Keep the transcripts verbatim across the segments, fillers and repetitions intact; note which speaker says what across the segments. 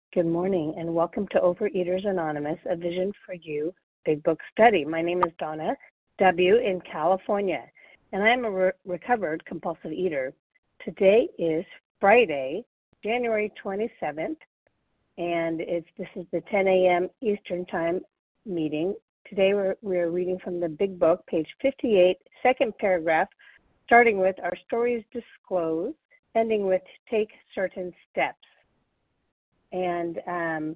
Speaker 1: Good morning, and welcome to Overeaters Anonymous, a Vision for You Big Book Study. My name is Donna W. in California, and I am a re- recovered compulsive eater. Today is Friday, January twenty-seventh, and it's this is the ten a.m. Eastern Time meeting. Today we're, we're reading from the Big Book, page fifty-eight, second paragraph, starting with our stories disclosed, ending with take certain steps. And um,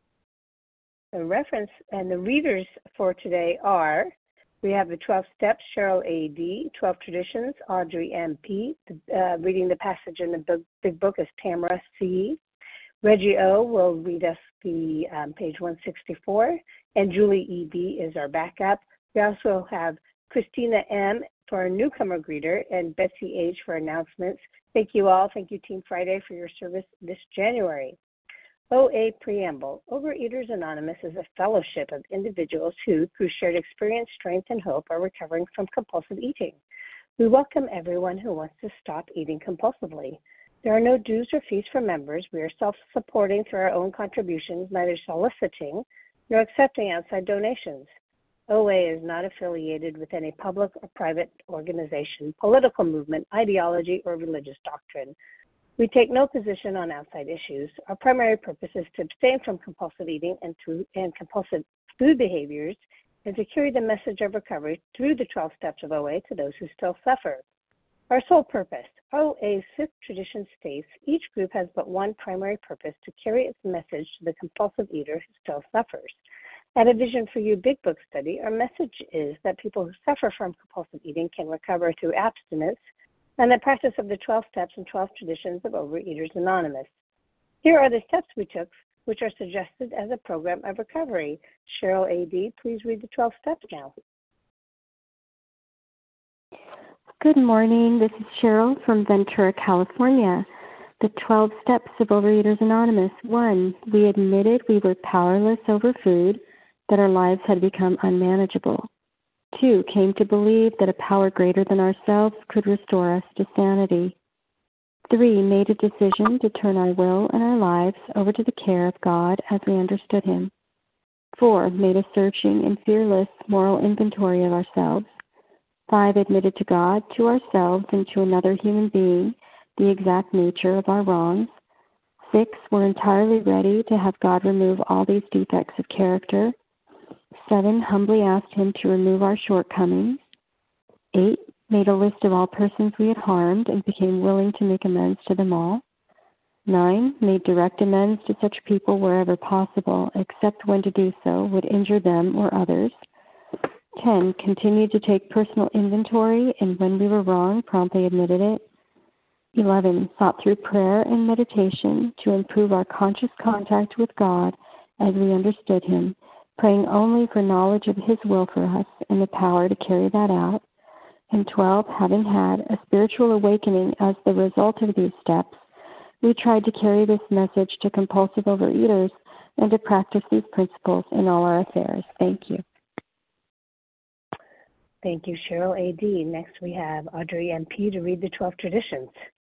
Speaker 1: the reference and the readers for today are, we have the twelve Steps, Cheryl A D, twelve Traditions, Audrey M P. Uh, reading the passage in the big, big book is Tamara C. Reggie O. will read us the um, page one sixty-four, and Julie E B is our backup. We also have Christina M. for our newcomer greeter, and Betsy H. for announcements. Thank you all. Thank you, Team Friday, for your service this January. O A Preamble. Overeaters Anonymous is a fellowship of individuals who, through shared experience, strength, and hope, are recovering from compulsive eating. We welcome everyone who wants to stop eating compulsively. There are no dues or fees for members. We are self-supporting through our own contributions, neither soliciting nor accepting outside donations. O A is not affiliated with any public or private organization, political movement, ideology, or religious doctrine. We take no position on outside issues. Our primary purpose is to abstain from compulsive eating and, through, and compulsive food behaviors, and to carry the message of recovery through the twelve steps of O A to those who still suffer. Our sole purpose. O A's fifth tradition states each group has but one primary purpose: to carry its message to the compulsive eater who still suffers. At a Vision for You Big Book Study, our message is that people who suffer from compulsive eating can recover through abstinence and the practice of the twelve steps and twelve traditions of Overeaters Anonymous. Here are the steps we took, which are suggested as a program of recovery. Cheryl A D, please read the twelve steps now.
Speaker 2: Good morning. This is Cheryl from Ventura, California. The twelve steps of Overeaters Anonymous. One, we admitted we were powerless over food, that our lives had become unmanageable. Two, came to believe that a power greater than ourselves could restore us to sanity. Three, made a decision to turn our will and our lives over to the care of God as we understood Him. Four, made a searching and fearless moral inventory of ourselves. Five, admitted to God, to ourselves, and to another human being the exact nature of our wrongs. Six, were entirely ready to have God remove all these defects of character. Seven, humbly asked Him to remove our shortcomings. Eight, made a list of all persons we had harmed and became willing to make amends to them all. Nine, made direct amends to such people wherever possible, except when to do so would injure them or others. Ten, continued to take personal inventory, and when we were wrong, promptly admitted it. Eleven, sought through prayer and meditation to improve our conscious contact with God as we understood Him, praying only for knowledge of His will for us and the power to carry that out. And twelve, having had a spiritual awakening as the result of these steps, we tried to carry this message to compulsive overeaters and to practice these principles in all our affairs. Thank you.
Speaker 1: Thank you, Cheryl A D. Next we have Audrey M P to read the twelve traditions.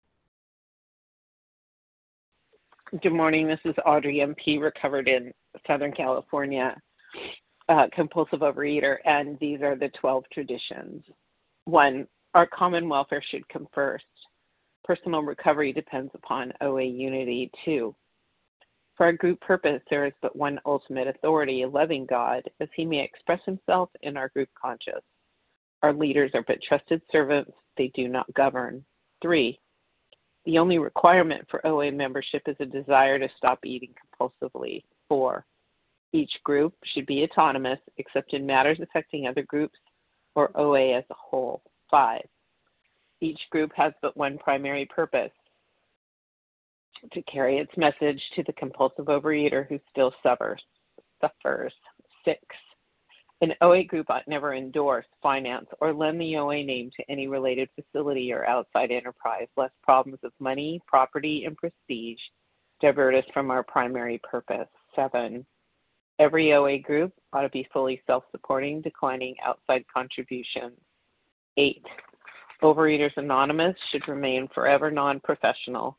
Speaker 3: Good morning. This is Audrey M P, recovered in Southern California, uh, compulsive overeater, and these are the twelve traditions. One, our common welfare should come first. Personal recovery depends upon O A unity. Two, for our group purpose, there is but one ultimate authority, a loving God, as He may express Himself in our group conscious. Our leaders are but trusted servants. They do not govern. Three, the only requirement for O A membership is a desire to stop eating compulsively. Four, each group should be autonomous except in matters affecting other groups or O A as a whole. Five, each group has but one primary purpose: to carry its message to the compulsive overeater who still suffers. suffers. Six, an O A group ought never endorse, finance, or lend the O A name to any related facility or outside enterprise, lest problems of money, property, and prestige divert us from our primary purpose. Seven, every O A group ought to be fully self-supporting, declining outside contributions. Eight, Overeaters Anonymous should remain forever non-professional.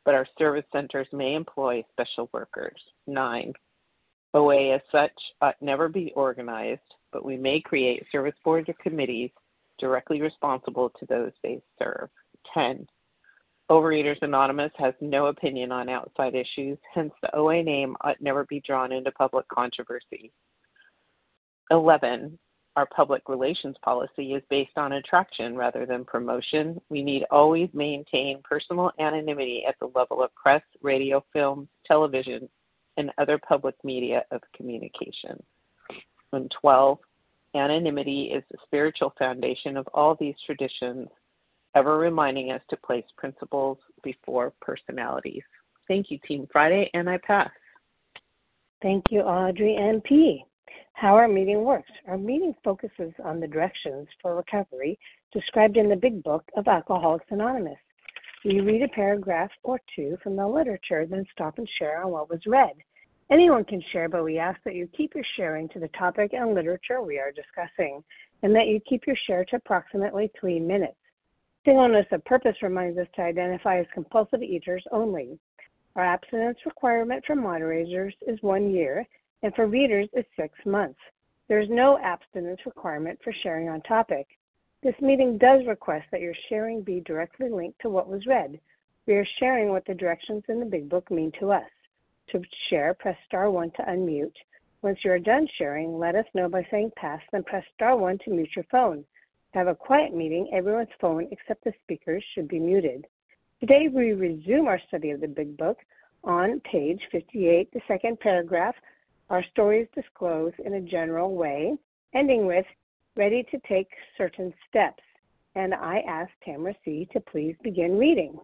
Speaker 3: but our service centers may employ special workers. Nine, O A as such ought never be organized, but we may create service boards or committees directly responsible to those they serve. ten, Overeaters Anonymous has no opinion on outside issues, hence the O A name ought never be drawn into public controversy. eleven, Our public relations policy is based on attraction rather than promotion. We need always maintain personal anonymity at the level of press, radio, film, television, and other public media of communication. And twelve, Anonymity is the spiritual foundation of all these traditions, ever reminding us to place principles before personalities. Thank you, Team Friday, and I pass.
Speaker 1: Thank you, Audrey M P How our meeting works. Our meeting focuses on the directions for recovery described in the Big Book of Alcoholics Anonymous. We read a paragraph or two from the literature, then stop and share on what was read. Anyone can share, but we ask that you keep your sharing to the topic and literature we are discussing, and that you keep your share to approximately three minutes. Singleness of purpose reminds us to identify as compulsive eaters only. Our abstinence requirement for moderators is one year, and for readers is six months. There is no abstinence requirement for sharing on topic. This meeting does request that your sharing be directly linked to what was read. We are sharing what the directions in the Big Book mean to us. To share, press star one to unmute. Once you are done sharing, let us know by saying pass, then press star one to mute your phone. To have a quiet meeting, everyone's phone except the speakers should be muted. Today we resume our study of the Big Book. On page fifty-eight, the second paragraph, our stories disclose in a general way, ending with, ready to take certain steps. And I ask Tamara C. to please begin reading.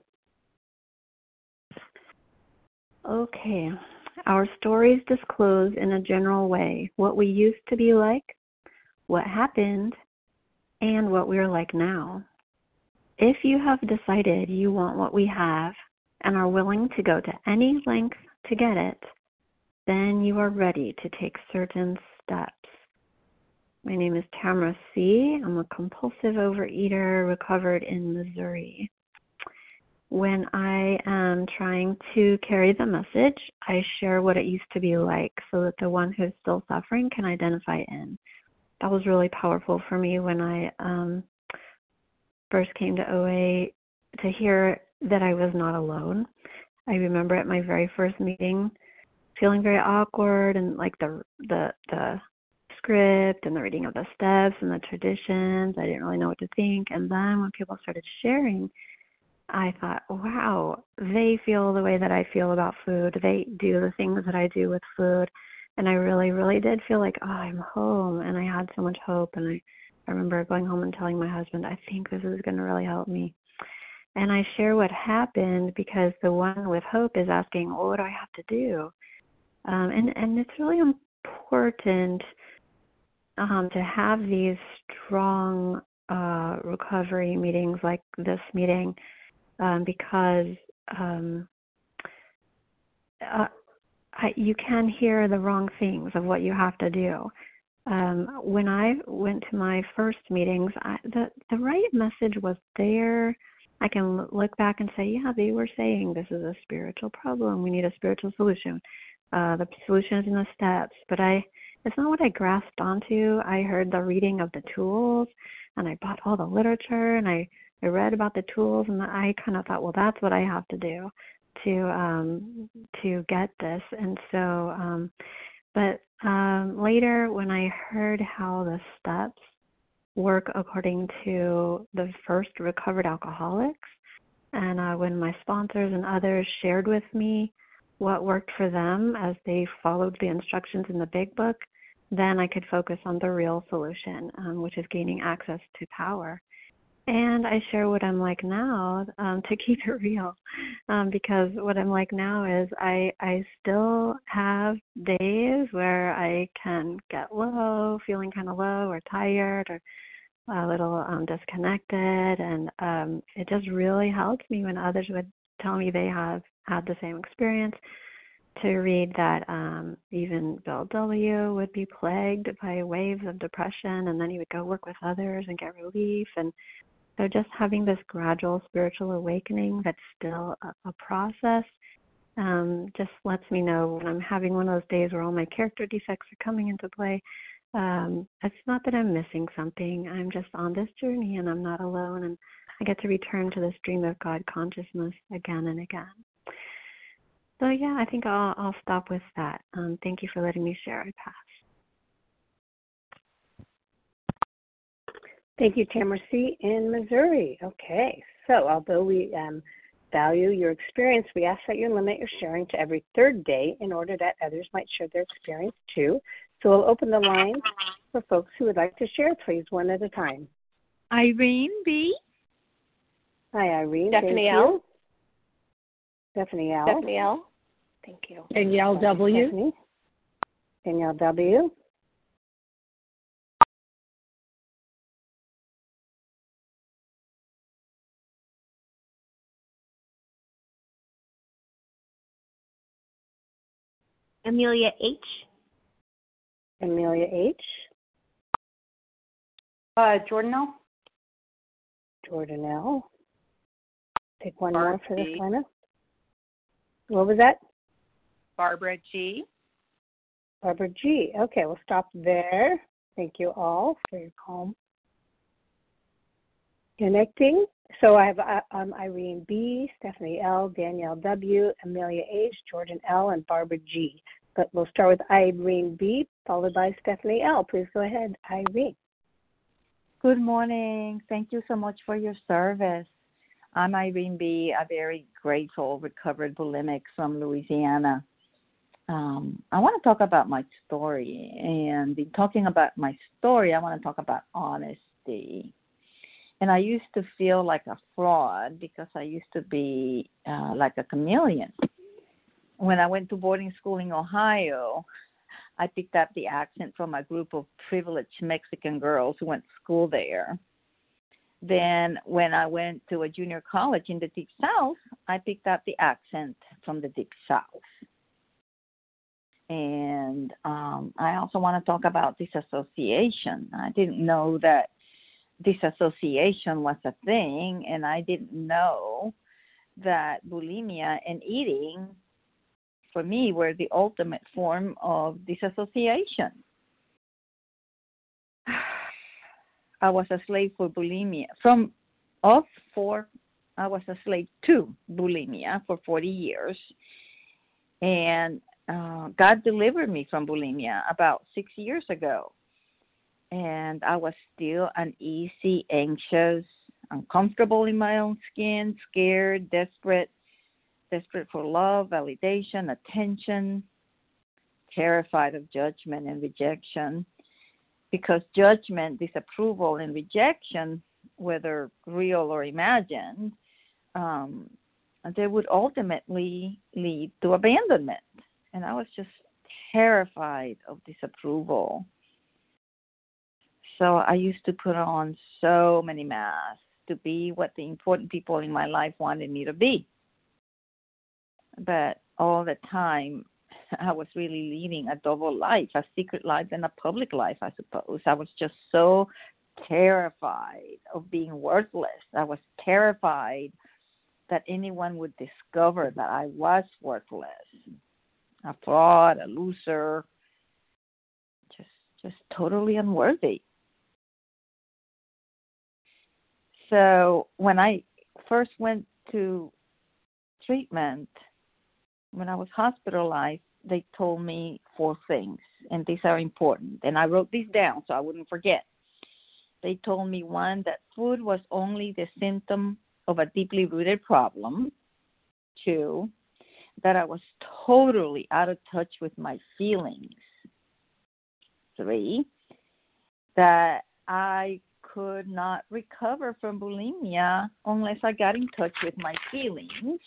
Speaker 2: Okay. Our stories disclose in a general way what we used to be like, what happened, and what we are like now. If you have decided you want what we have and are willing to go to any length to get it, then you are ready to take certain steps. My name is Tamara C. I'm a compulsive overeater recovered in Missouri. When I am trying to carry the message, I share what it used to be like so that the one who's still suffering can identify in. That was really powerful for me when I um, first came to O A, to hear that I was not alone. I remember at my very first meeting feeling very awkward and like the the the script and the reading of the steps and the traditions. I didn't really know what to think. And then when people started sharing, I thought, wow, they feel the way that I feel about food. They do the things that I do with food. And I really, really did feel like, oh, I'm home. And I had so much hope. And I, I remember going home and telling my husband, I think this is going to really help me. And I share what happened because the one with hope is asking, well, what do I have to do? Um, and, and it's really important um, to have these strong uh, recovery meetings like this meeting um, because um, uh, I, you can hear the wrong things of what you have to do. Um, when I went to my first meetings, I, the, the right message was there. I can look back and say, yeah, they were saying this is a spiritual problem. We need a spiritual solution. Uh, the solution is in the steps. But I, it's not what I grasped onto. I heard the reading of the tools, and I bought all the literature, and I, I read about the tools, and I kind of thought, well, that's what I have to do to um, to get this. And so, um, but um, later when I heard how the steps work according to the first recovered alcoholics, and uh, when my sponsors and others shared with me what worked for them as they followed the instructions in the Big Book, then I could focus on the real solution, um, which is gaining access to power. And I share what I'm like now um, to keep it real, um, because what I'm like now is I I still have days where I can get low, feeling kind of low or tired or a little um, disconnected, and um, it just really helps me when others would tell me they have had the same experience, to read that um, even Bill W. would be plagued by waves of depression, and then he would go work with others and get relief. And
Speaker 4: So just having this gradual spiritual awakening that's still a, a process um, just lets me know when I'm having one of those days where all my character defects are coming into play. Um, it's not that I'm missing something. I'm just on this journey and I'm not alone. And I get to return to this stream of God consciousness again and again. So, yeah, I think I'll, I'll stop with that. Um, thank you for letting me share. I pass.
Speaker 1: Thank you, Tamara C. in Missouri. Okay, so although we um, value your experience, we ask that you limit your sharing to every third day in order that others might share their experience too. So we'll open the line for folks who would like to share, please, one at a time.
Speaker 5: Irene B.
Speaker 1: Hi, Irene.
Speaker 6: Stephanie
Speaker 1: Thank
Speaker 6: L.
Speaker 1: you. Stephanie L.
Speaker 6: Stephanie L. Thank you.
Speaker 7: Danielle W.
Speaker 1: Stephanie. Danielle W.
Speaker 8: Amelia H.
Speaker 1: Amelia H.
Speaker 9: Uh, Jordan L.
Speaker 1: Jordan L. Take one
Speaker 5: Barbara
Speaker 1: more for this
Speaker 5: G.
Speaker 1: lineup. What was that?
Speaker 5: Barbara G.
Speaker 1: Barbara G. Okay, we'll stop there. Thank you all for your calm connecting. So I have uh, um, Irene B., Stephanie L., Danielle W., Amelia H., Jordan L., and Barbara G. But we'll start with Irene B., followed by Stephanie L. Please go ahead, Irene.
Speaker 10: Good morning. Thank you so much for your service. I'm Irene B., a very grateful recovered bulimic from Louisiana. Um, I want to talk about my story. And in talking about my story, I want to talk about honesty. And I used to feel like a fraud because I used to be uh, like a chameleon. When I went to boarding school in Ohio, I picked up the accent from a group of privileged Mexican girls who went to school there. Then when I went to a junior college in the Deep South, I picked up the accent from the Deep South. And um, I also want to talk about disassociation. I didn't know that disassociation was a thing, and I didn't know that bulimia and eating, for me, were the ultimate form of disassociation. I was a slave for bulimia. From of for, I was a slave to bulimia for forty years, and uh, God delivered me from bulimia about six years ago. And I was still uneasy, anxious, uncomfortable in my own skin, scared, desperate, desperate for love, validation, attention, terrified of judgment and rejection. Because judgment, disapproval, and rejection, whether real or imagined, um, they would ultimately lead to abandonment. And I was just terrified of disapproval. So I used to put on so many masks to be what the important people in my life wanted me to be. But all the time, I was really leading a double life, a secret life and a public life, I suppose. I was just so terrified of being worthless. I was terrified that anyone would discover that I was worthless, a fraud, a loser, just just totally unworthy. So when I first went to treatment, when I was hospitalized, they told me four things, and these are important. And I wrote these down so I wouldn't forget. They told me, one, that food was only the symptom of a deeply rooted problem. Two, that I was totally out of touch with my feelings. Three, that I could not recover from bulimia unless I got in touch with my feelings.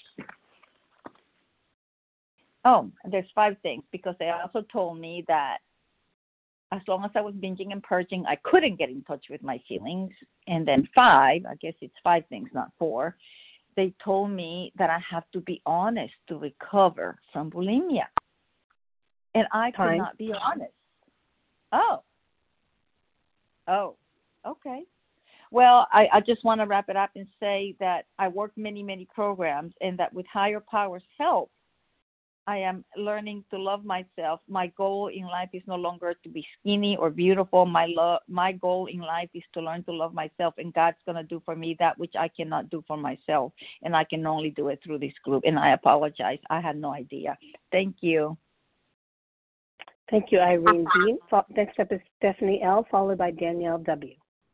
Speaker 10: Oh, there's five things, because they also told me that as long as I was binging and purging, I couldn't get in touch with my feelings. And then five, I guess it's five things, not four, they told me that I have to be honest to recover from bulimia. And I could
Speaker 1: Time.
Speaker 10: not be honest. Oh. Oh, okay. Well, I, I just want to wrap it up and say that I work many, many programs, and that with higher powers' help, I am learning to love myself. My goal in life is no longer to be skinny or beautiful. My lo- my goal in life is to learn to love myself, and God's going to do for me that which I cannot do for myself, and I can only do it through this group. And I apologize. I had no idea. Thank you.
Speaker 1: Thank you, Irene B. Next up is Stephanie L., followed by Danielle W.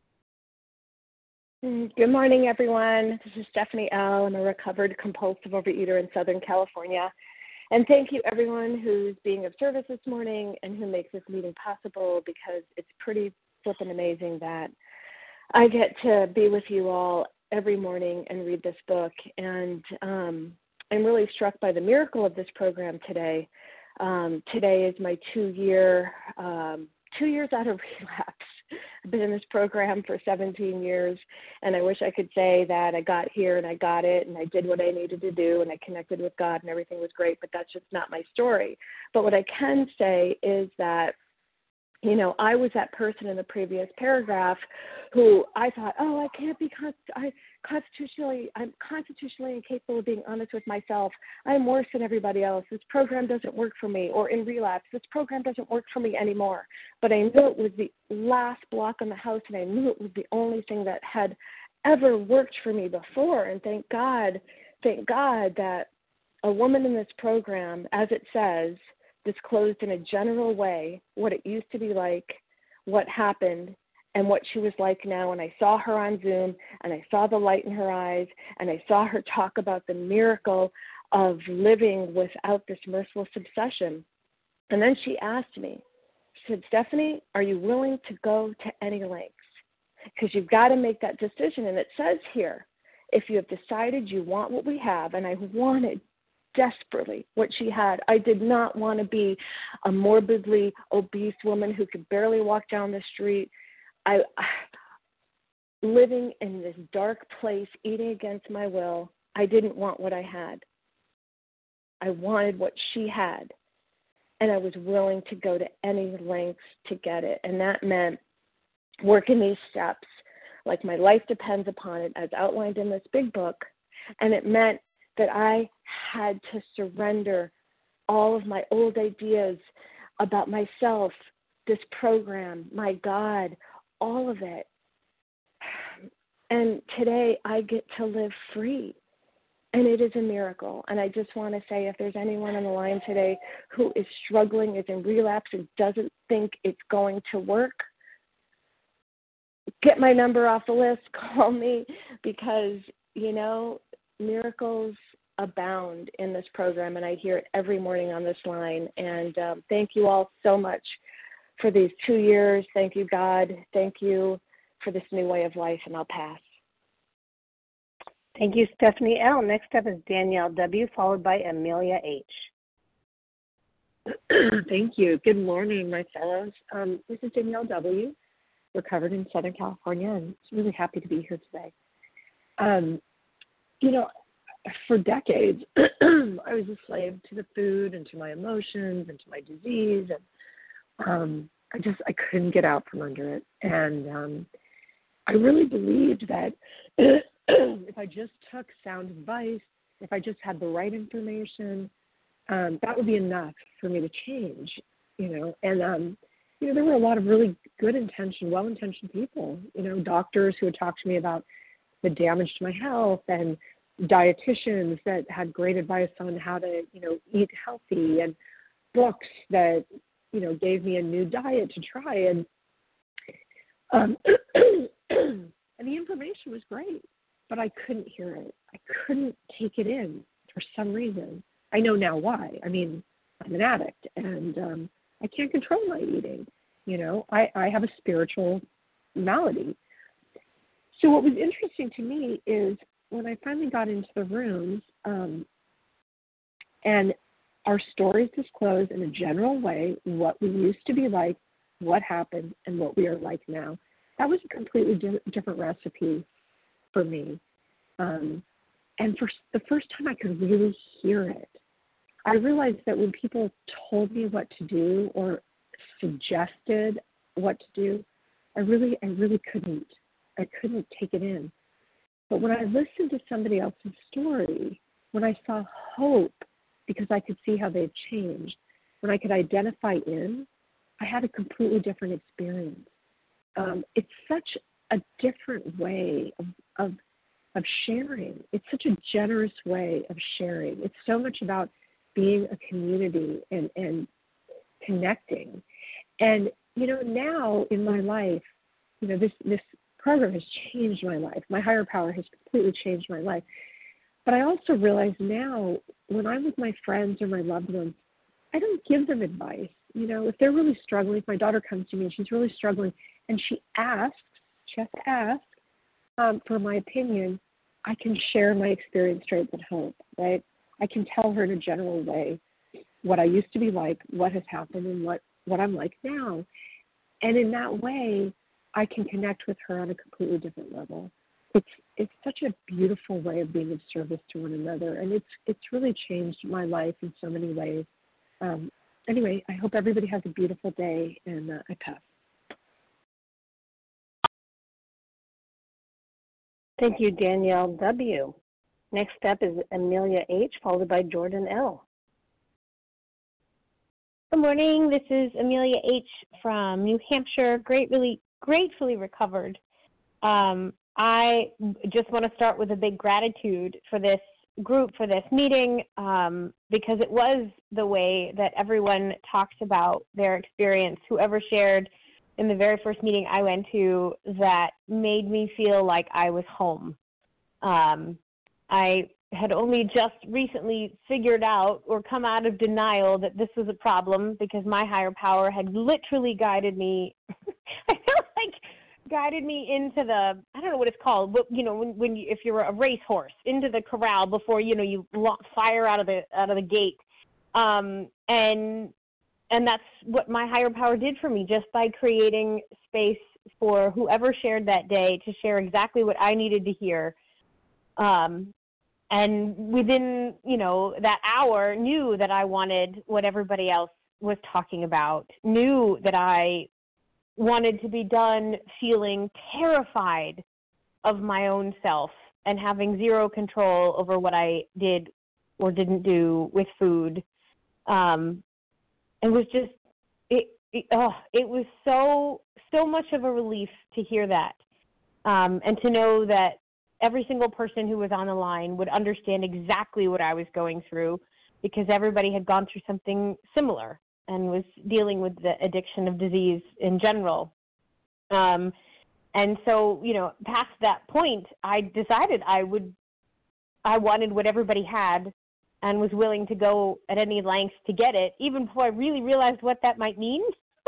Speaker 6: Good morning, everyone. This is Stephanie L. I'm a recovered compulsive overeater in Southern California. And thank you, everyone who's being of service this morning and who makes this meeting possible, because it's pretty flippin' amazing that I get to be with you all every morning and read this book. And um, I'm really struck by the miracle of this program today. Um, today is my two-year, um, two years out of relapse. I've been in this program for seventeen years, and I wish I could say that I got here and I got it and I did what I needed to do and I connected with God and everything was great, but that's just not my story. But what I can say is that, you know, I was that person in the previous paragraph who I thought, oh, I can't be const- I, constitutionally, I'm constitutionally incapable of being honest with myself. I'm worse than everybody else. This program doesn't work for me. Or in relapse, this program doesn't work for me anymore. But I knew it was the last block on the house, and I knew it was the only thing that had ever worked for me before. And thank God, thank God that a woman in this program, as it says, disclosed in a general way what it used to be like, what happened, and what she was like now. And I saw her on Zoom, and I saw the light in her eyes, and I saw her talk about the miracle of living without this merciless obsession. And then she asked me, she said, Stephanie, are you willing to go to any lengths? Because you've got to make that decision. And it says here, if you have decided you want what we have, and I wanted desperately what she had. I did not want to be a morbidly obese woman who could barely walk down the street. I, living in this dark place, eating against my will. I didn't want what I had. I wanted what she had, and I was willing to go to any lengths to get it. And that meant working these steps like my life depends upon it, as outlined in this big book. And it meant that I had to surrender all of my old ideas about myself, this program, my God, all of it. And today I get to live free. And it is a miracle. And I just want to say, if there's anyone on the line today who is struggling, is in relapse, and doesn't think it's going to work, get my number off the list, call me, because, you know, miracles abound in this program, and I hear it every morning on this line. And um, thank you all so much for these two years. Thank you, God. Thank you for this new way of life, and I'll pass.
Speaker 1: Thank you, Stephanie L. Next up is Danielle W., followed by Amelia H.
Speaker 7: Thank you. Good morning, my fellows. Um, this is Danielle W., recovered in Southern California, and I'm really happy to be here today. Um, you know, for decades, I was a slave to the food and to my emotions and to my disease, and um, I just I couldn't get out from under it. And um, I really believed that if I just took sound advice, if I just had the right information, um, that would be enough for me to change. You know, and um, you know, there were a lot of really good-intentioned, well-intentioned people. You know, doctors who would talk to me about the damage to my health, and dietitians that had great advice on how to, you know, eat healthy, and books that, you know, gave me a new diet to try. And um, and the information was great, but I couldn't hear it. I couldn't take it in for some reason. I know now why. I mean, I'm an addict, and um, I can't control my eating. You know, I, I have a spiritual malady. So what was interesting to me is when I finally got into the rooms, um, and our stories disclose in a general way what we used to be like, what happened, and what we are like now. That was a completely di- different recipe for me. Um, and for the first time I could really hear it. I realized that when people told me what to do or suggested what to do, I really, I really couldn't I couldn't take it in. But when I listened to somebody else's story, when I saw hope, because I could see how they'd changed, when I could identify in, I had a completely different experience. Um, it's such a different way of, of of sharing. It's such a generous way of sharing. It's so much about being a community and, and connecting. And, you know, now in my life, you know, this, this program has changed my life. My higher power has completely changed my life. But I also realize now when I'm with my friends or my loved ones, I don't give them advice. You know, if they're really struggling, if my daughter comes to me and she's really struggling and she asks, she has to ask, Um, for my opinion, I can share my experience straight with hope, right? I can tell her in a general way what I used to be like, what has happened, and what, what I'm like now. And in that way, I can connect with her on a completely different level. It's it's such a beautiful way of being of service to one another, and it's it's really changed my life in so many ways. Um, anyway, I hope everybody has a beautiful day, and uh, I pass.
Speaker 1: Thank you, Danielle W. Next up is Amelia H., followed by Jordan L.
Speaker 8: Good morning. This is Amelia H. from New Hampshire. Great, really gratefully recovered. Um, I just want to start with a big gratitude for this group, for this meeting, um, because it was the way that everyone talked about their experience. Whoever shared in the very first meeting I went to, that made me feel like I was home. Um, I had only just recently figured out or come out of denial that this was a problem because my higher power had literally guided me, I felt like guided me into the, I don't know what it's called, but, you know, when, when you, if you're a racehorse, into the corral before, you know, you fire out of the, out of the gate. Um, and And that's what my higher power did for me, just by creating space for whoever shared that day to share exactly what I needed to hear. Um, and within, you know, that hour, knew that I wanted what everybody else was talking about, knew that I wanted to be done feeling terrified of my own self and having zero control over what I did or didn't do with food. Um, It was just, it, it, oh, it was so, so much of a relief to hear that, um, and to know that every single person who was on the line would understand exactly what I was going through, because everybody had gone through something similar and was dealing with the addiction of disease in general. Um, and so, you know, past that point, I decided I would, I wanted what everybody had, and was willing to go at any lengths to get it, even before I really realized what that might mean.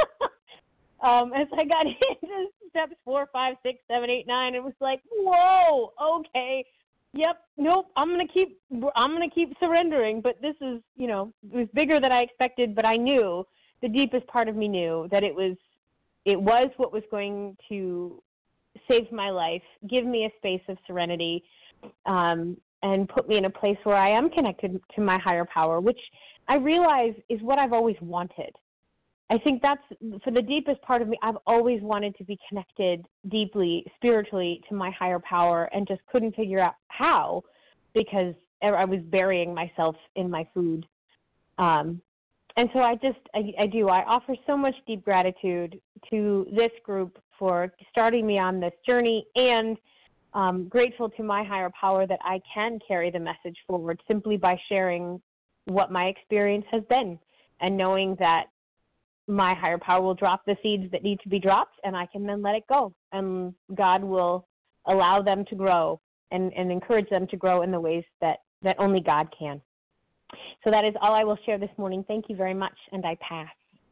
Speaker 8: um, as I got into steps four, five, six, seven, eight, nine, it was like, whoa, okay, yep, nope, I'm gonna keep, I'm gonna keep surrendering. But this is, you know, it was bigger than I expected. But I knew, the deepest part of me knew that it was, it was what was going to save my life, give me a space of serenity, um, and put me in a place where I am connected to my higher power, which I realize is what I've always wanted. I think that's, for the deepest part of me, I've always wanted to be connected deeply, spiritually, to my higher power, and just couldn't figure out how, because I was burying myself in my food. Um, and so I just, I, I do, I offer so much deep gratitude to this group for starting me on this journey, and Um, grateful to my higher power that I can carry the message forward simply by sharing what my experience has been, and knowing that my higher power will drop the seeds that need to be dropped, and I can then let it go, and God will allow them to grow and, and encourage them to grow in the ways that, that only God can. So that is all I will share this morning. Thank you very much, and I pass.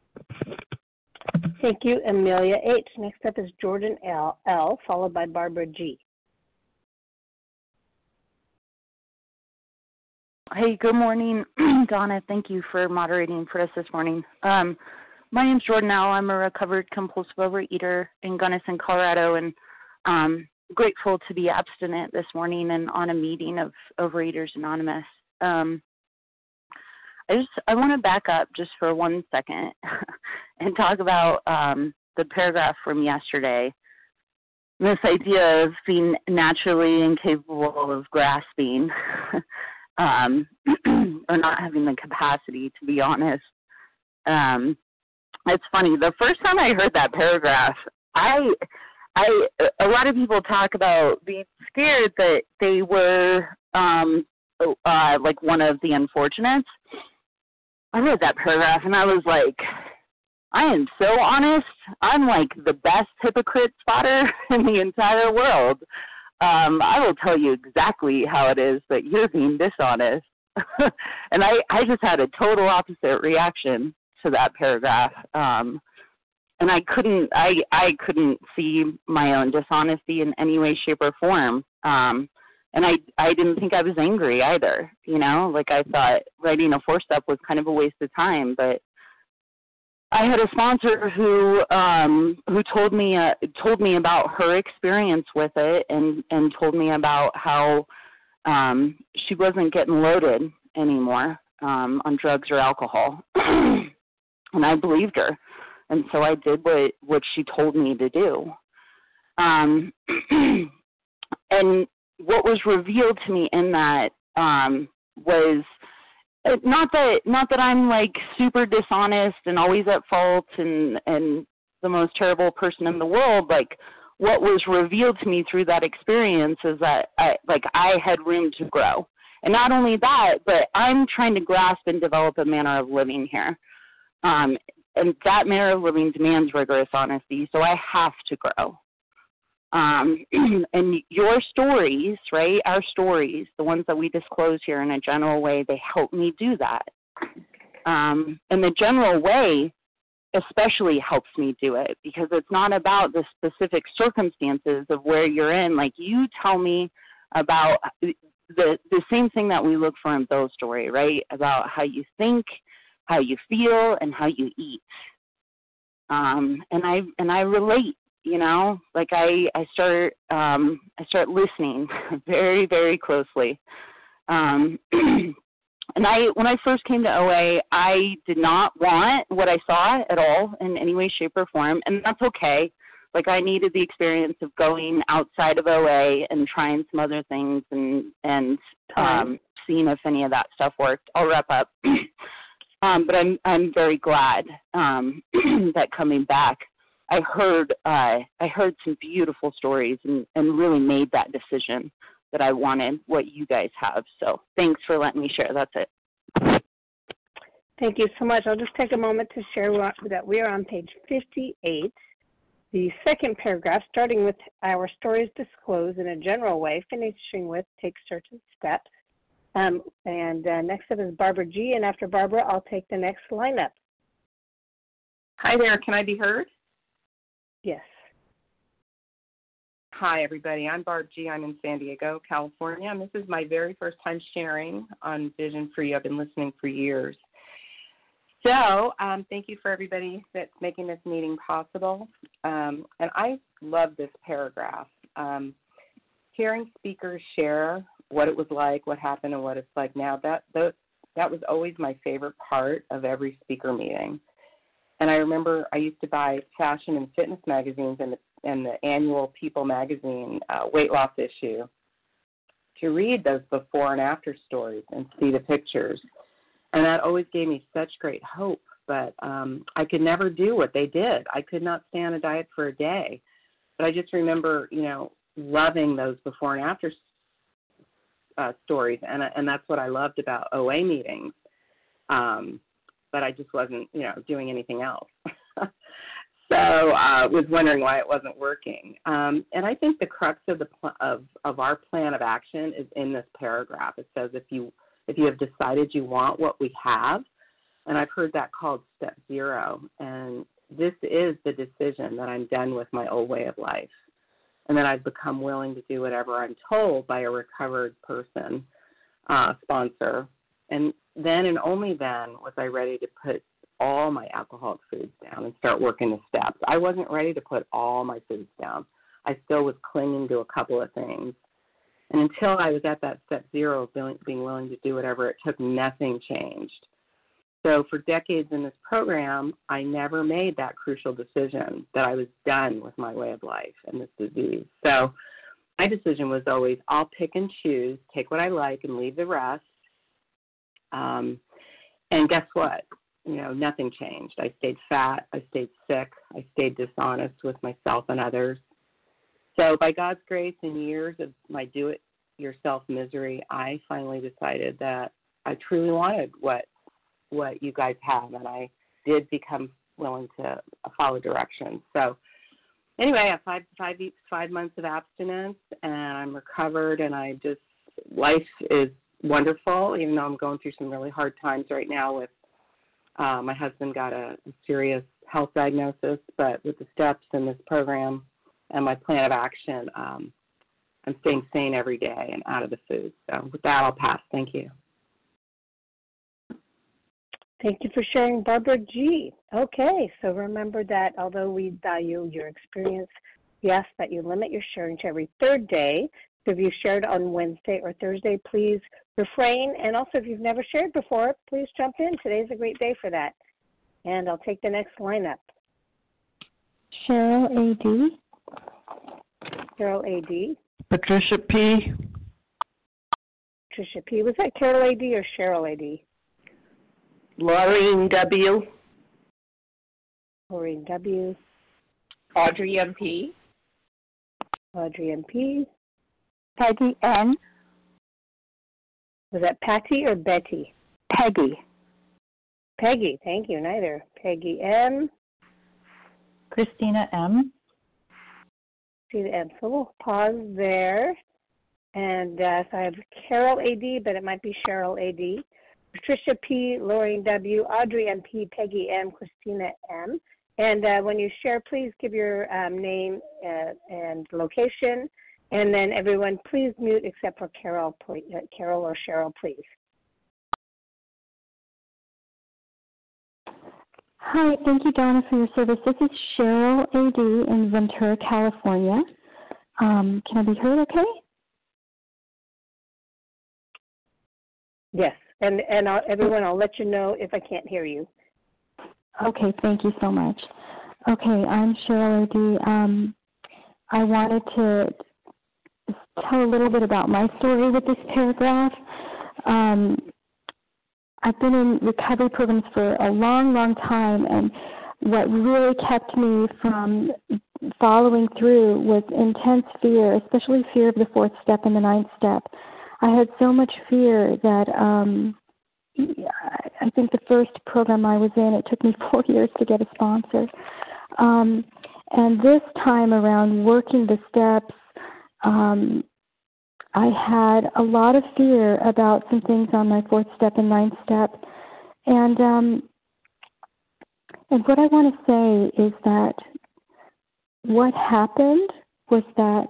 Speaker 1: Thank you, Amelia H. Next up is Jordan L., L followed by Barbara G.
Speaker 9: Hey, good morning, Donna. Thank you for moderating for us this morning. Um, my name's Jordan L. I'm a recovered compulsive overeater in Gunnison, Colorado, and um, grateful to be abstinent this morning and on a meeting of Overeaters Anonymous. Um, I just I want to back up just for one second and talk about um, the paragraph from yesterday. this idea of being naturally incapable of grasping um, or not having the capacity, to be honest. Um, it's funny. The first time I heard that paragraph, I, I, a lot of people talk about being scared that they were um, uh, like one of the unfortunates. I read that paragraph and I was like, I am so honest. I'm like the best hypocrite spotter in the entire world. Um, I will tell you exactly how it is that you're being dishonest. And I, I just had a total opposite reaction to that paragraph. Um, and I couldn't, I, I couldn't see my own dishonesty in any way, shape, or form. Um, and I, I didn't think I was angry either. You know, like I thought writing a four-step was kind of a waste of time, but I had a sponsor who um, who told me uh, told me about her experience with it, and, and told me about how um, she wasn't getting loaded anymore um, on drugs or alcohol, and I believed her, and so I did what, what she told me to do. Um, and what was revealed to me in that um, was. Not that not that I'm like super dishonest and always at fault and, and the most terrible person in the world. Like what was revealed to me through that experience is that I, like I had room to grow. And not only that, but I'm trying to grasp and develop a manner of living here. Um, and that manner of living demands rigorous honesty, so I have to grow. Um, and your stories, right, our stories, the ones that we disclose here in a general way, they help me do that. Um, and the general way especially helps me do it because it's not about the specific circumstances of where you're in. Like you tell me about the, the same thing that we look for in Bill's story, right, about how you think, how you feel, and how you eat. Um, and I and I relate. You know, like I, I start, um, I start listening very, very closely. Um, and I, when I first came to O A, I did not want what I saw at all in any way, shape, or form, and that's okay. Like I needed the experience of going outside of O A and trying some other things and and um, seeing if any of that stuff worked. I'll wrap up. um, but I'm I'm very glad um, that coming back. I heard uh, I heard some beautiful stories and, and really made that decision that I wanted what you guys have. So thanks for letting me share. That's it.
Speaker 1: Thank you so much. I'll just take a moment to share that we are on page fifty-eight, the second paragraph, starting with our stories disclosed in a general way, finishing with take certain steps. Um, and uh, next up is Barbara G. And after Barbara, I'll take the next lineup.
Speaker 11: Hi there. Can I be heard?
Speaker 1: Yes.
Speaker 11: Hi, everybody. I'm Barb G. I'm in San Diego, California, and this is my very first time sharing on Vision for You. I've been listening for years. So um, thank you for everybody that's making this meeting possible. Um, and I love this paragraph. Um, hearing speakers share what it was like, what happened, and what it's like now, that, that, that was always my favorite part of every speaker meeting. And I remember I used to buy fashion and fitness magazines and the, and the annual People magazine uh, weight loss issue to read those before and after stories and see the pictures. And that always gave me such great hope. But um, I could never do what they did. I could not stay on a diet for a day. But I just remember, you know, loving those before and after uh, stories. And, and that's what I loved about O A meetings. Um but I just wasn't, you know, doing anything else. so I uh, was wondering why it wasn't working. Um, and I think the crux of the pl- of, of our plan of action is in this paragraph. It says if you if you have decided you want what we have, and I've heard that called step zero, and this is the decision that I'm done with my old way of life, and that I've become willing to do whatever I'm told by a recovered person, uh, sponsor, and then and only then was I ready to put all my alcoholic foods down and start working the steps. I wasn't ready to put all my foods down. I still was clinging to a couple of things. And until I was at that step zero of being willing to do whatever it took, nothing changed. So for decades in this program, I never made that crucial decision that I was done with my way of life and this disease. So my decision was always, I'll pick and choose, take what I like and leave the rest. Um, and guess what? You know, nothing changed. I stayed fat. I stayed sick. I stayed dishonest with myself and others. So by God's grace and years of my do-it-yourself misery, I finally decided that I truly wanted what what you guys have, and I did become willing to follow directions. So anyway, I have five, five, five months of abstinence, and I'm recovered, and I just, life is wonderful, even though I'm going through some really hard times right now with, uh, my husband got a, a serious health diagnosis, but with the steps in this program and my plan of action, um, I'm staying sane every day and out of the food. So with that, I'll pass. Thank you.
Speaker 1: Thank you for sharing, Barbara G. Okay, so remember that although we value your experience, we ask that you limit your sharing to every third day. So if you shared on Wednesday or Thursday, please refrain. And also, if you've never shared before, please jump in. Today's a great day for that. And I'll take the next lineup.
Speaker 2: Cheryl A D.
Speaker 1: Carol A D.
Speaker 12: Patricia P.
Speaker 1: Patricia P. Was that Carol A D or Cheryl A D?
Speaker 3: Laureen W.
Speaker 1: Laureen W.
Speaker 3: Audrey M P.
Speaker 1: Audrey M P.
Speaker 13: Peggy N.
Speaker 1: Was that Patty or Betty?
Speaker 13: Peggy.
Speaker 1: Peggy, thank you, neither. Peggy M.
Speaker 10: Christina M.
Speaker 1: Christina M. So we'll pause there. And uh, so I have Carol A D, but it might be Cheryl A D. Patricia P., Lorraine W., Audrey M P., Peggy M., Christina M. And uh, when you share, please give your um, name uh, and location. And then everyone, please mute except for Carol, please, uh, Carol or Cheryl, please.
Speaker 2: Hi, thank you, Donna, for your service. This is Cheryl A D in Ventura, California. Um, can I be heard okay?
Speaker 1: Yes. And and I'll, everyone, I'll let you know if I can't hear you.
Speaker 2: Okay, thank you so much. Okay, I'm Cheryl A D. Um, I wanted to tell a little bit about my story with this paragraph. Um, I've been in recovery programs for a long, long time, and what really kept me from following through was intense fear, especially fear of the fourth step and the ninth step. I had so much fear that um, I think the first program I was in, it took me four years to get a sponsor. Um, and this time around, working the steps, um, I had a lot of fear about some things on my fourth step and ninth step. And, um, and what I want to say is that what happened was that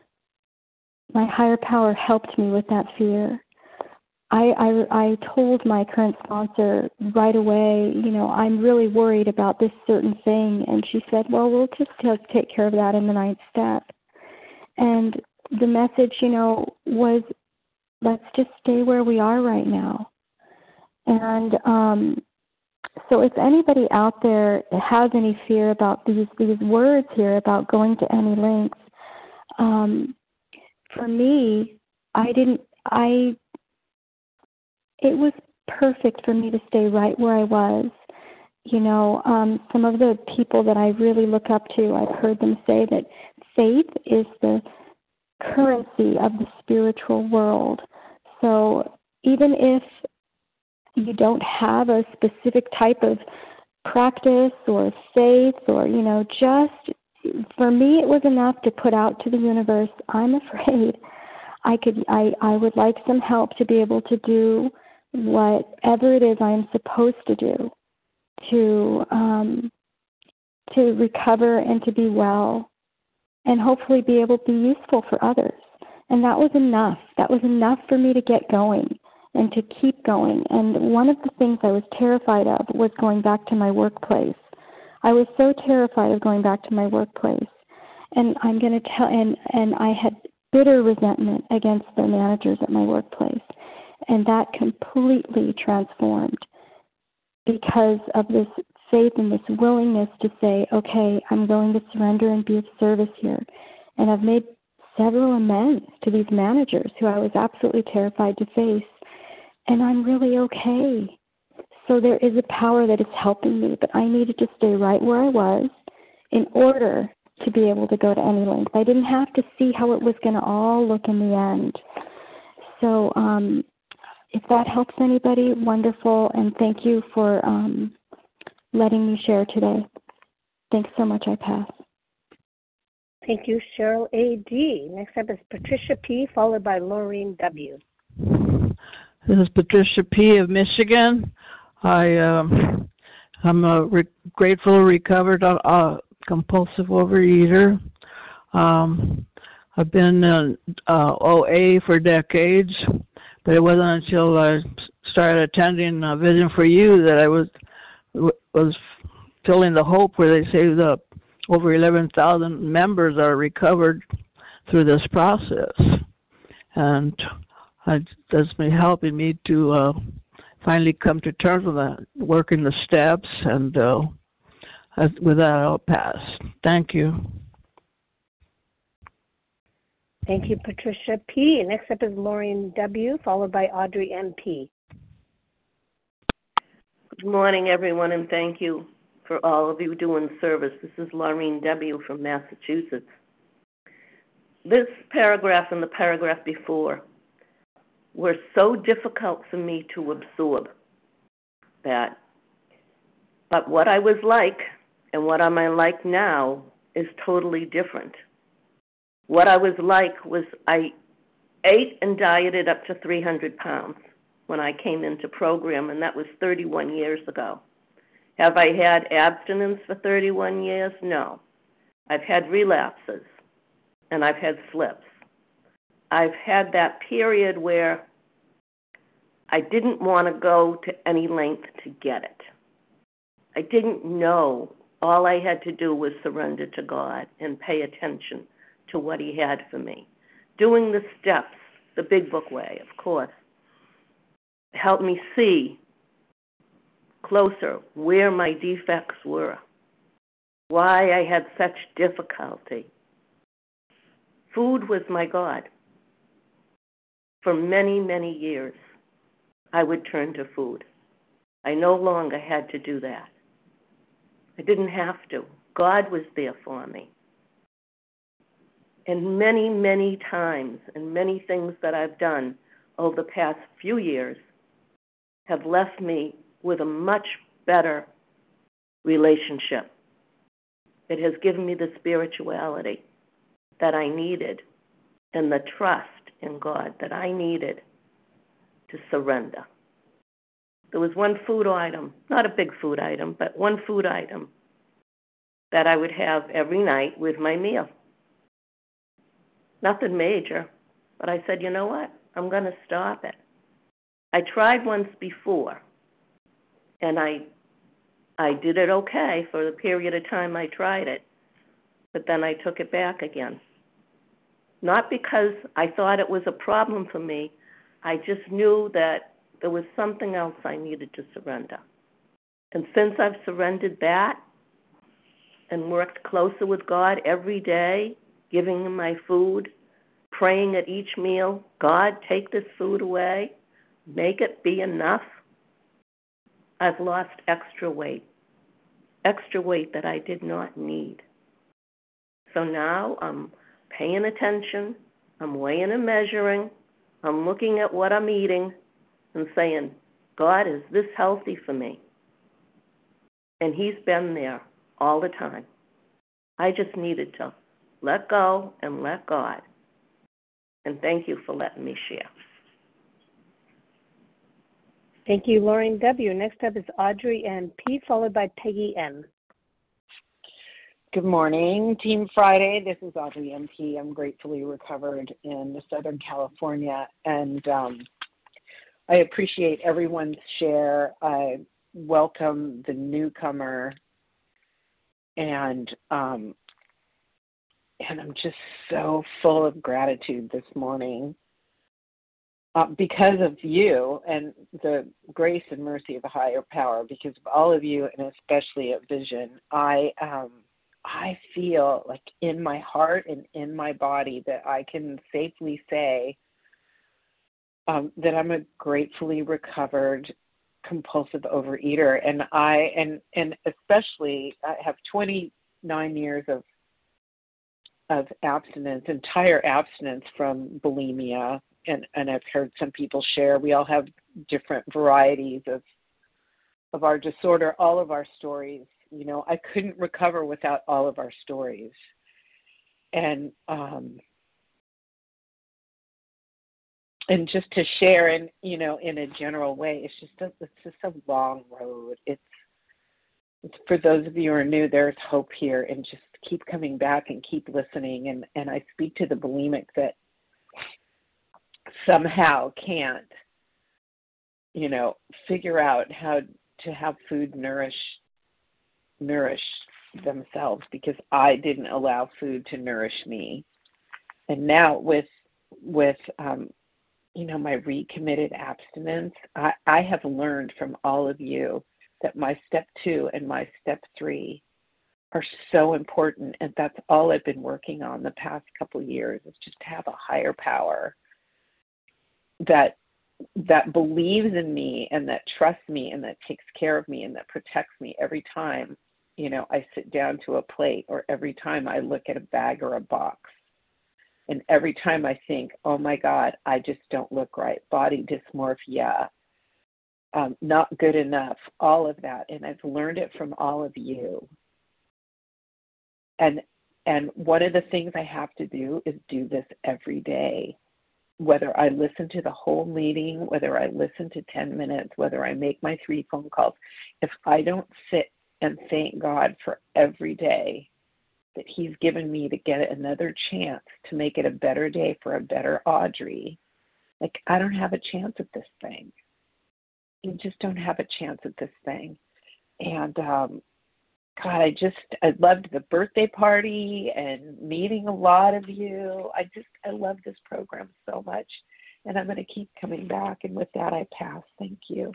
Speaker 2: my higher power helped me with that fear. I, I, I told my current sponsor right away, you know, I'm really worried about this certain thing. And she said, well, we'll just take care of that in the ninth step. And the message, you know, was let's just stay where we are right now. And um, so if anybody out there has any fear about these, these words here about going to any lengths, um, for me, I didn't, I, it was perfect for me to stay right where I was. You know, um, some of the people that I really look up to, I've heard them say that faith is the currency of the spiritual world. So even if you don't have a specific type of practice or faith or, you know, just for me, it was enough to put out to the universe, I'm afraid I could, I, I would like some help to be able to do whatever it is I'm supposed to do to, um, to recover and to be well and hopefully be able to be useful for others. And that was enough. That was enough for me to get going and to keep going. And one of the things I was terrified of was going back to my workplace. I was so terrified of going back to my workplace. And I'm going to tell, and, and I had bitter resentment against the managers at my workplace. And that completely transformed because of this faith and this willingness to say, okay, I'm willing to surrender and be of service here. And I've made several amends to these managers who I was absolutely terrified to face. And I'm really okay. So there is a power that is helping me, but I needed to stay right where I was in order to be able to go to any length. I didn't have to see how it was going to all look in the end. So um, if that helps anybody, wonderful. And thank you for um, letting me share today. Thanks so much. I pass.
Speaker 1: Thank you, Cheryl A D. Next up is Patricia P., followed by Laureen W.
Speaker 12: This is Patricia P. of Michigan. I, um, I'm a re- grateful, recovered uh, compulsive overeater. Um, I've been in uh, O A for decades, but it wasn't until I started attending uh, Vision for You that I was was feeling the hope where they say the over eleven thousand members are recovered through this process. And I, that's been helping me to uh, finally come to terms with that, working the steps, and uh, with that I'll pass. Thank you.
Speaker 1: Thank you, Patricia P. Next up is Lauren W., followed by Audrey M P.
Speaker 14: Good morning, everyone, and thank you for all of you doing service. This is Lauren W. from Massachusetts. This paragraph and the paragraph before were so difficult for me to absorb that. But what I was like and what am I like now is totally different. What I was like was I ate and dieted up to three hundred pounds when I came into program, and that was thirty-one years ago. Have I had abstinence for thirty-one years? No. I've had relapses, and I've had slips. I've had that period where I didn't want to go to any length to get it. I didn't know. All I had to do was surrender to God and pay attention to what He had for me. Doing the steps, the Big Book way, of course, helped me see closer where my defects were, why I had such difficulty. Food was my God. For many, many years, I would turn to food. I no longer had to do that. I didn't have to. God was there for me. And many, many times, and many things that I've done over the past few years have left me with a much better relationship. It has given me the spirituality that I needed and the trust in God that I needed to surrender. There was one food item, not a big food item, but one food item that I would have every night with my meal. Nothing major, but I said, you know what? I'm going to stop it. I tried once before, and I I did it okay for the period of time I tried it, but then I took it back again. Not because I thought it was a problem for me. I just knew that there was something else I needed to surrender. And since I've surrendered that and worked closer with God every day, giving Him my food, praying at each meal, God, take this food away, make it be enough, I've lost extra weight, extra weight that I did not need. So now I'm paying attention, I'm weighing and measuring, I'm looking at what I'm eating and saying, God, is this healthy for me? And He's been there all the time. I just needed to let go and let God. And thank you for letting me share.
Speaker 1: Thank you, Lauren W. Next up is Audrey M P, followed by Peggy M.
Speaker 3: Good morning, Team Friday. This is Audrey M P. I'm gratefully recovered in Southern California, and um, I appreciate everyone's share. I welcome the newcomer, and um, and I'm just so full of gratitude this morning. uh, because of you and the grace and mercy of a higher power, because of all of you, and especially at Vision, I um, I feel like in my heart and in my body that I can safely say um, that I'm a gratefully recovered compulsive overeater, and I and and especially I have twenty-nine years of of abstinence, entire abstinence from bulimia, and, and I've heard some people share. We all have different varieties of of our disorder, all of our stories. You know, I couldn't recover without all of our stories. And um, and just to share in, you know, in a general way, it's just a, it's just a long road. It's, it's for those of you who are new, there's hope here, and just keep coming back and keep listening. And, and I speak to the bulimic that somehow can't, you know, figure out how to have food nourish nourish themselves, because I didn't allow food to nourish me. And now with with um, you know, my recommitted abstinence, I, I have learned from all of you that my step two and my step three are so important, and that's all I've been working on the past couple of years, is just to have a higher power that that believes in me and that trusts me and that takes care of me and that protects me every time, you know, I sit down to a plate, or every time I look at a bag or a box. And every time I think, oh my God, I just don't look right, body dysmorphia, um, not good enough, all of that. And I've learned it from all of you. And and one of the things I have to do is do this every day. Whether I listen to the whole meeting, whether I listen to ten minutes, whether I make my three phone calls, if I don't sit and thank God for every day that he's given me to get another chance to make it a better day for a better Audrey, like, I don't have a chance at this thing. You just don't have a chance at this thing. And um, God, I just, I loved the birthday party and meeting a lot of you. I just, I love this program so much. And I'm going to keep coming back. And with that, I pass. Thank you.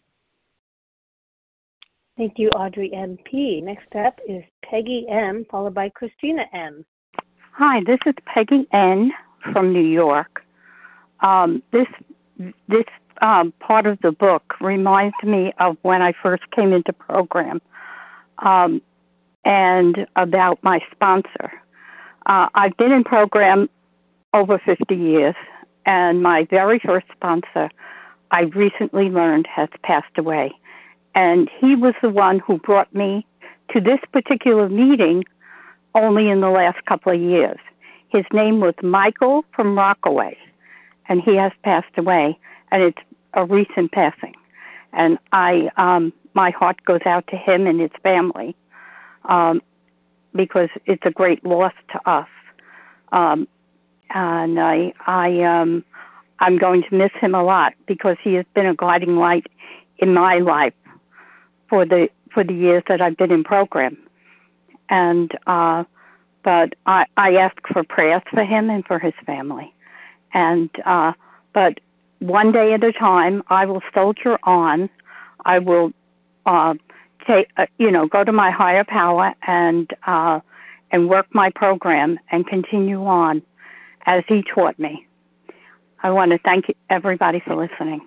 Speaker 1: Thank you, Audrey M P. Next up is Peggy M, followed by Christina M.
Speaker 13: Hi, this is Peggy N from New York. Um, this this um, part of the book reminds me of when I first came into program, um, and about my sponsor. Uh, I've been in program over fifty years, and my very first sponsor, I recently learned, has passed away. And he was the one who brought me to this particular meeting only in the last couple of years. His name was Michael from Rockaway, and he has passed away, and it's a recent passing. And I, um, my heart goes out to him and his family, um, because it's a great loss to us. Um, and I, I, um, I'm going to miss him a lot, because he has been a guiding light in my life for the for the years that I've been in program. And uh, but I, I ask for prayers for him and for his family. And uh, but one day at a time, I will soldier on. I will uh, take uh, you know go to my higher power and uh, and work my program and continue on as he taught me. I want to thank everybody for listening.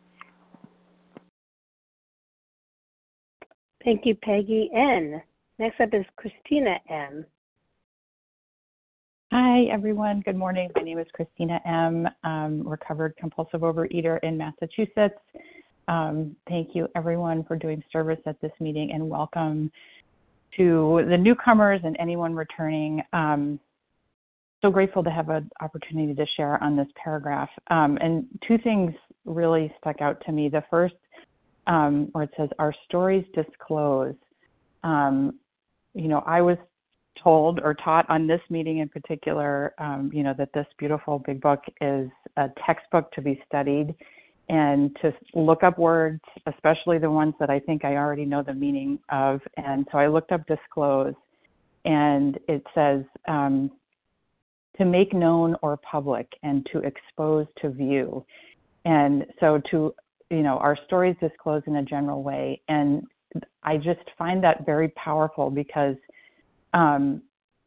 Speaker 1: Thank you, Peggy N. Next up is Christina M.
Speaker 15: Hi, everyone. Good morning. My name is Christina M., um, recovered compulsive overeater in Massachusetts. Um, thank you, everyone, for doing service at this meeting, and welcome to the newcomers and anyone returning. Um, so grateful to have an opportunity to share on this paragraph. Um, and two things really stuck out to me. The first, um, where it says, our stories disclose. Um, you know, I was told or taught on this meeting in particular, um, you know, that this beautiful big book is a textbook to be studied and to look up words, especially the ones that I think I already know the meaning of. And so I looked up disclose, and it says um, to make known or public and to expose to view. and so to, you know, our stories disclose in a general way. And I just find that very powerful because um,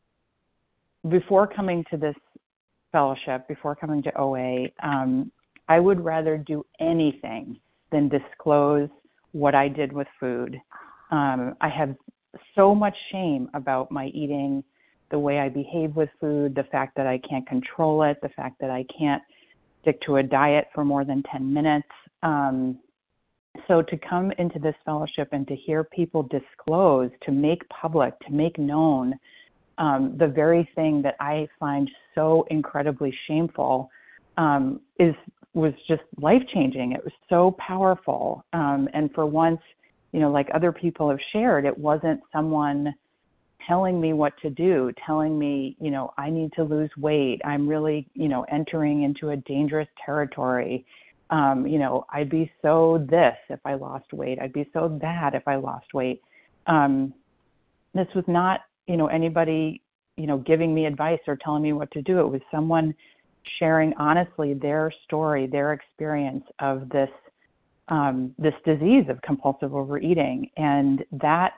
Speaker 15: before coming to this fellowship, before coming to O A, um, I would rather do anything than disclose what I did with food. Um, I have so much shame about my eating, the way I behave with food, the fact that I can't control it, the fact that I can't stick to a diet for more than ten minutes. Um, so to come into this fellowship and to hear people disclose, to make public, to make known um, the very thing that I find so incredibly shameful um, is was just life-changing. It was so powerful. Um, and for once, you know, like other people have shared, it wasn't someone telling me what to do, telling me, you know, I need to lose weight. I'm really, you know, entering into a dangerous territory. Um, you know, I'd be so this if I lost weight. I'd be so that if I lost weight. Um, this was not, you know, anybody, you know, giving me advice or telling me what to do. It was someone sharing honestly their story, their experience of this um, this disease of compulsive overeating. And that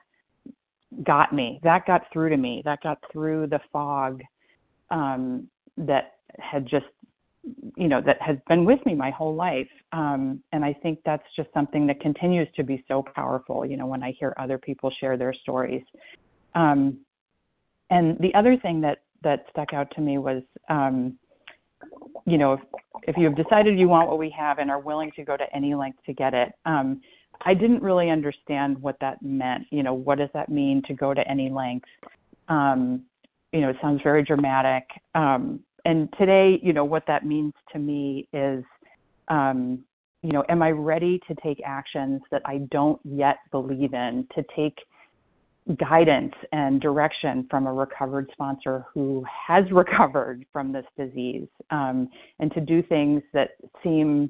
Speaker 15: got me, that got through to me, that got through the fog um, that had just, you know, that has been with me my whole life. Um, and I think that's just something that continues to be so powerful, you know, when I hear other people share their stories. Um, and the other thing that, that stuck out to me was, um, you know, if, if you have decided you want what we have and are willing to go to any length to get it, um, I didn't really understand what that meant. You know, what does that mean to go to any length? Um, you know, it sounds very dramatic. Um, and today, you know, what that means to me is, um, you know, am I ready to take actions that I don't yet believe in, to take guidance and direction from a recovered sponsor who has recovered from this disease, um, and to do things that seem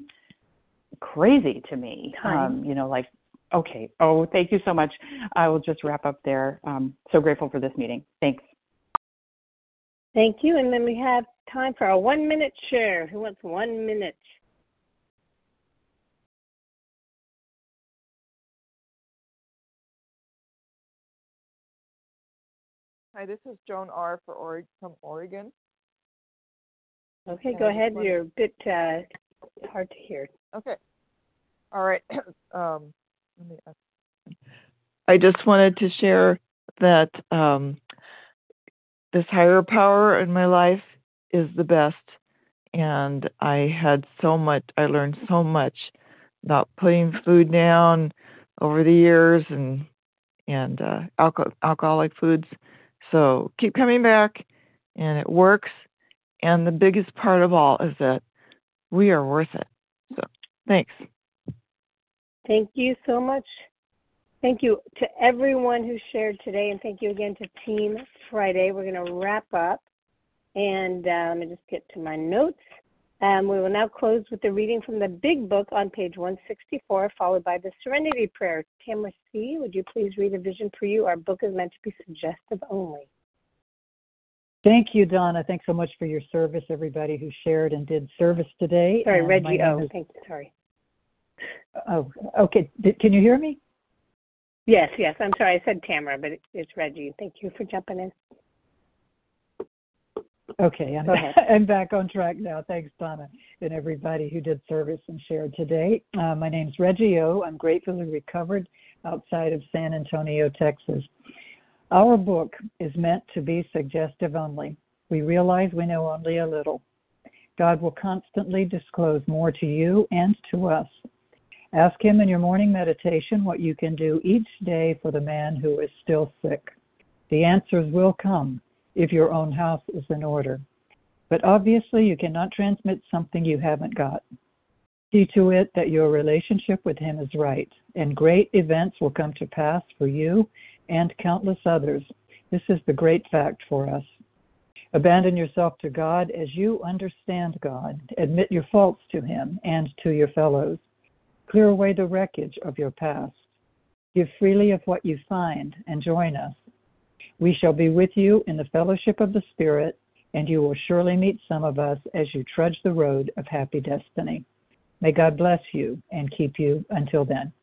Speaker 15: crazy to me. Um, you know, like, okay, oh, thank you so much. I will just wrap up there. Um, so grateful for this meeting. Thanks.
Speaker 1: Thank you. And then we have time for a one minute share. Who wants one minute?
Speaker 16: Hi, this is Joan R. for Oregon, from Oregon.
Speaker 1: Okay,
Speaker 16: and
Speaker 1: go
Speaker 16: I
Speaker 1: ahead.
Speaker 16: wanted...
Speaker 1: You're a bit uh, hard to hear.
Speaker 16: Okay. All right. um, let me ask. I just wanted to share that um, this higher power in my life is the best. And I had so much, I learned so much about putting food down over the years and and uh, alcohol, alcoholic foods. So keep coming back, and it works. And the biggest part of all is that we are worth it. So thanks.
Speaker 1: Thank you so much. Thank you to everyone who shared today, and thank you again to Team Friday. We're going to wrap up, and uh, let me just get to my notes. Um, we will now close with the reading from the Big Book on page one sixty-four, followed by the Serenity Prayer. Tamara C., would you please read a vision for you? Our book is meant to be suggestive only.
Speaker 17: Thank you, Donna. Thanks so much for your service, everybody who shared and did service today.
Speaker 1: Sorry,
Speaker 17: and
Speaker 1: Reggie O.
Speaker 17: Is...
Speaker 1: Thank you. Sorry.
Speaker 17: Oh, okay. Did, can you hear me?
Speaker 1: Yes, yes. I'm sorry. I said Tamara, but it, it's Reggie. Thank you for jumping in.
Speaker 17: Okay, I'm, I'm back on track now. Thanks, Donna, and everybody who did service and shared today. Uh, my name's Reggie O. I'm gratefully recovered outside of San Antonio, Texas. Our book is meant to be suggestive only. We realize we know only a little. God will constantly disclose more to you and to us. Ask Him in your morning meditation what you can do each day for the man who is still sick. The answers will come if your own house is in order. But obviously you cannot transmit something you haven't got. See to it that your relationship with Him is right, and great events will come to pass for you and countless others. This is the great fact for us. Abandon yourself to God as you understand God. Admit your faults to Him and to your fellows. Clear away the wreckage of your past. Give freely of what you find and join us. We shall be with you in the fellowship of the Spirit, and you will surely meet some of us as you trudge the road of happy destiny. May God bless you and keep you until then.